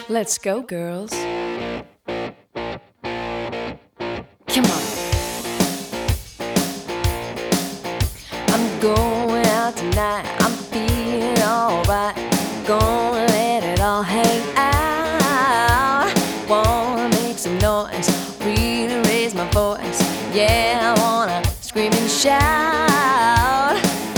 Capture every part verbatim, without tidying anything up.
Let's go, girls. Come on. I'm going out tonight. I'm feeling alright. Gonna let it all hang out. Wanna make some noise, really raise my voice. Yeah, I wanna scream and shout.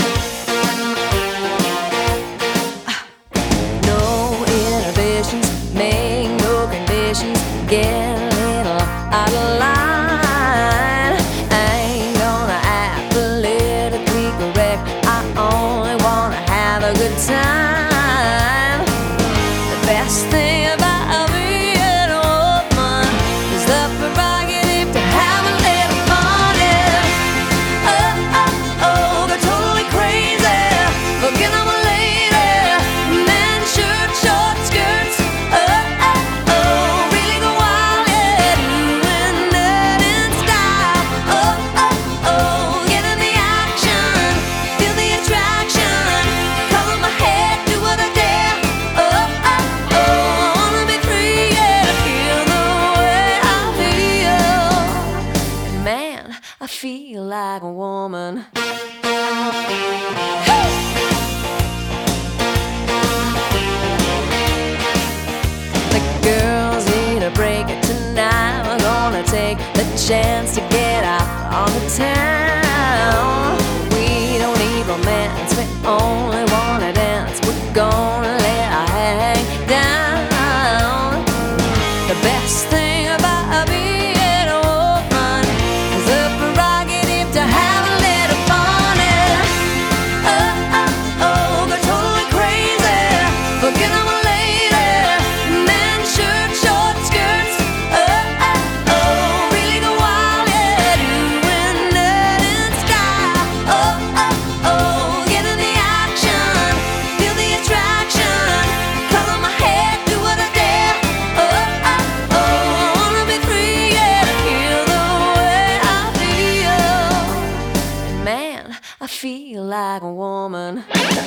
No inhibitions, make no conditions. Get a little out of line. I ain't gonna act politically correct. I only wanna have a good time. The best thing about being a woman is the prerogative to have a little fun. Yeah. Oh, oh, oh, go totally crazy. Forget I'm a lady. Men, shirt, short skirts. Oh, oh, oh, really go wild. Yeah, doing that in style. Oh, oh, oh, get in the action, feel the attraction. Color my head, do what I dare. Oh, oh, oh, I wanna be free. Yeah, feel the way I feel. And man, I feel like a woman. The girls need a break tonight. We're gonna take the chance to get out on the town. We don't need romance, we only wanna dance. We're gonna let our hang down. The best thing about being a woman is the prerogative to have a little fun. Yeah. Oh, oh, oh, go totally crazy. Forget I'm a lady. Men, shirt, short skirts. Oh, oh, oh, really go wild. Yeah, doing that in style. Oh, oh, oh, get in the action, feel the attraction. Color my head, do what I dare. Oh, oh, oh, I wanna be free. Yeah, feel the way I feel. And man, I feel like a woman.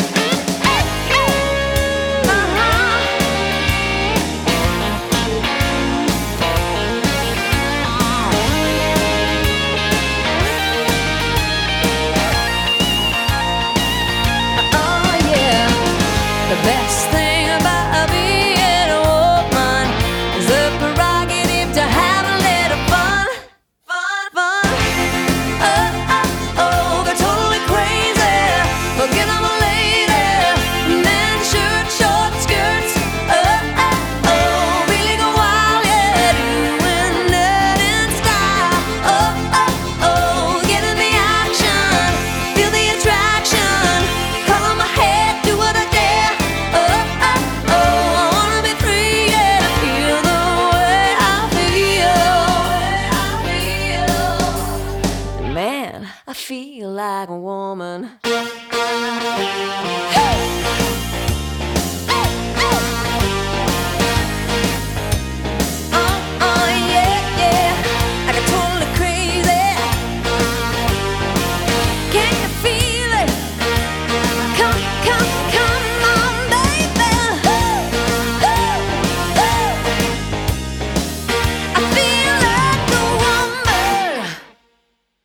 Oh yeah, the best thing about being a woman is the prerogative to have a little fun, fun, fun. Oh, oh, oh, go totally crazy. Forget I'm a lady. Men, shirt, short skirts. Oh, oh, oh, really go wild. Yeah, doing that in style. Oh, oh, oh, get in the action, feel the attraction. Color my head, do what I dare. Oh, oh, oh, I wanna be free. Yeah, feel the way I feel. Man, I feel like a woman. Hey!